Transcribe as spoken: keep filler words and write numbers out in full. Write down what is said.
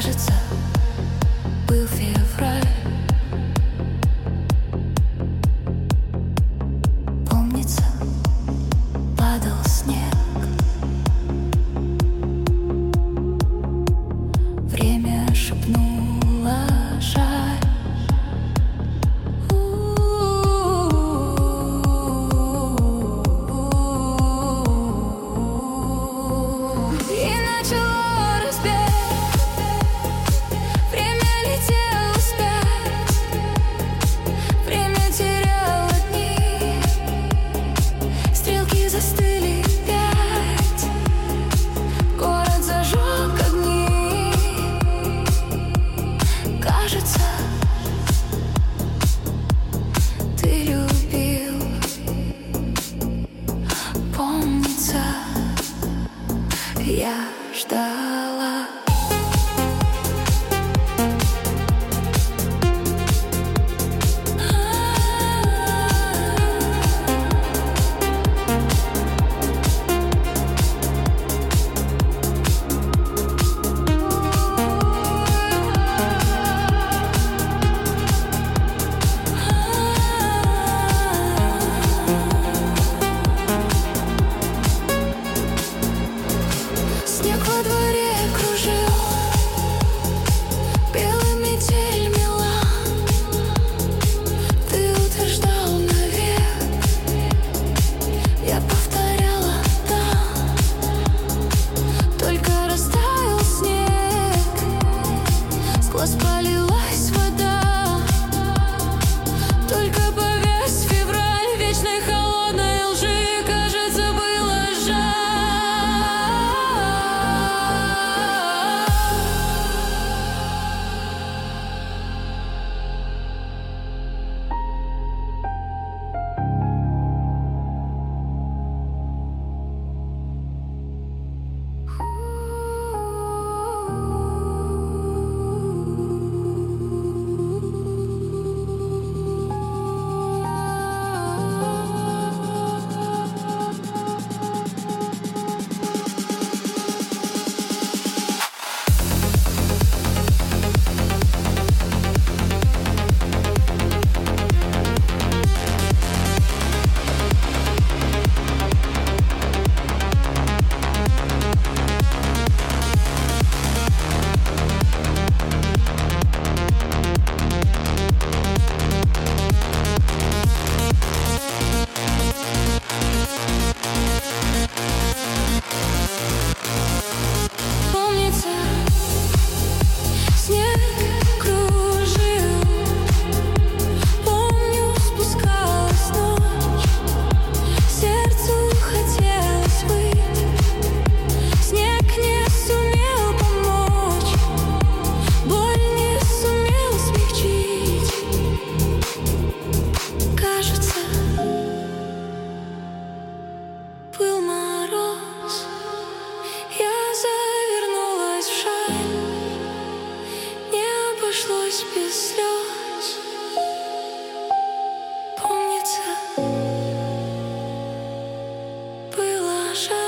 Кажется, был февраль. Помнится, падал снег. Время шепнуло жаль. И начало разбег. Время летело вспять. Время теряло дни. Стрелки застыли пять. Город зажег огни. Кажется, ты любил. Помнится, я ждала. Снег во дворе кружил, белый метель мела. Ты утверждал навек, я повторяла да. Только растаял снег, с глаз полилась вода. Только повес февраль вечной холодной лжи. Кажется, было жаль. Помнится, снег кружил. Помню, спускалась ночь. Сердцу хотелось быть. Снег не сумел помочь. Боль не сумел смягчить. Кажется, был мороз. Я завернулась в шаль. Не обошлось без слез. Помнится, было жаль.